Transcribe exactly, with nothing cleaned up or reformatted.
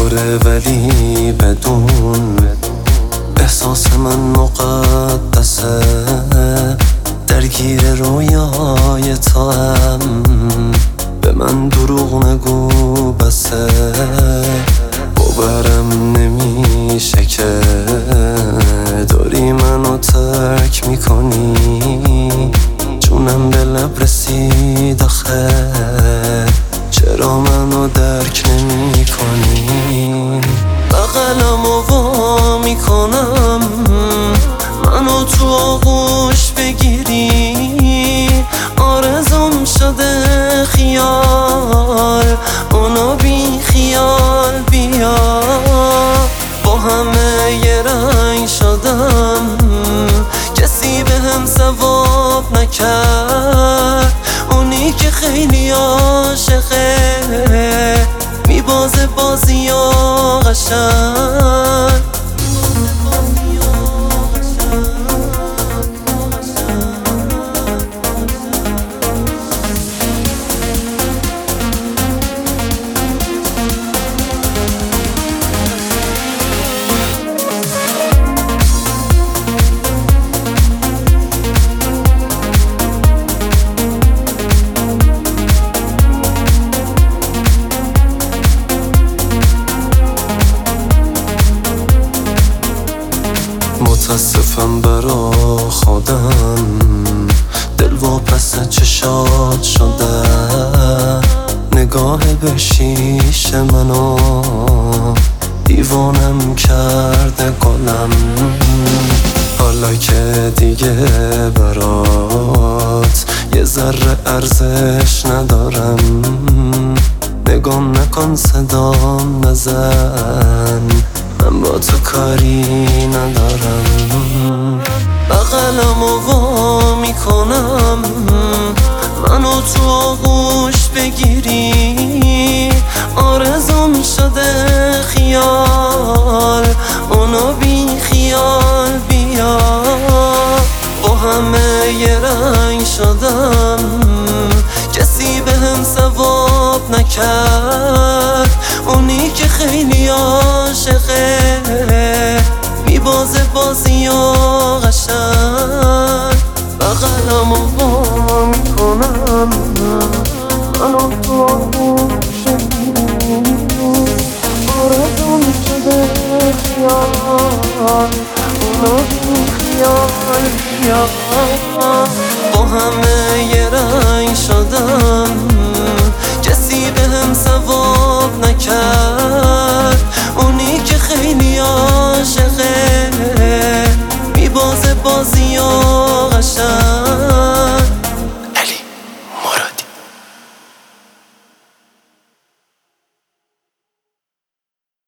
دوره ولی بدون احساس من مقدسه، درگیر رویای تو هم به من دروغ نگو بسه. باورم نمیشه که داری منو ترک میکنی، جونم به لب رسید آخه چرا منو درک نمی کنی؟ بغلمو وا میکنم منو تو آغوش بگیری، آرزوم شده خیال اونو بی خیال بیا. با همه یه رنگ شدم کسی به هم ثواب نکرد، اونی که خیلی عاشقه میبازه بازی و قشنگ. متاسفم برا خودم، دل واپس چشات شده، نگاه به شیشه منو دیوانم کرده گلم. حالا که دیگه برات یه ذره ارزش ندارم، نگام نکن صدام نزن، من با تو کاری ندارم. بغلمو وا میکنم منو تو آغوش بگیری، آرزوم شده خیال اونو بی خیال بیا. با همه یه رنگ شدم کسی به هم ثواب نکرد، اونی که خیلی عاشقه میبازه بازی و قشنگ. بغلمو وا میکنم منو تو آغوش بگیری، آرزوم شده خیال اونو بی خیال بیا. با همه یه رنگ شدم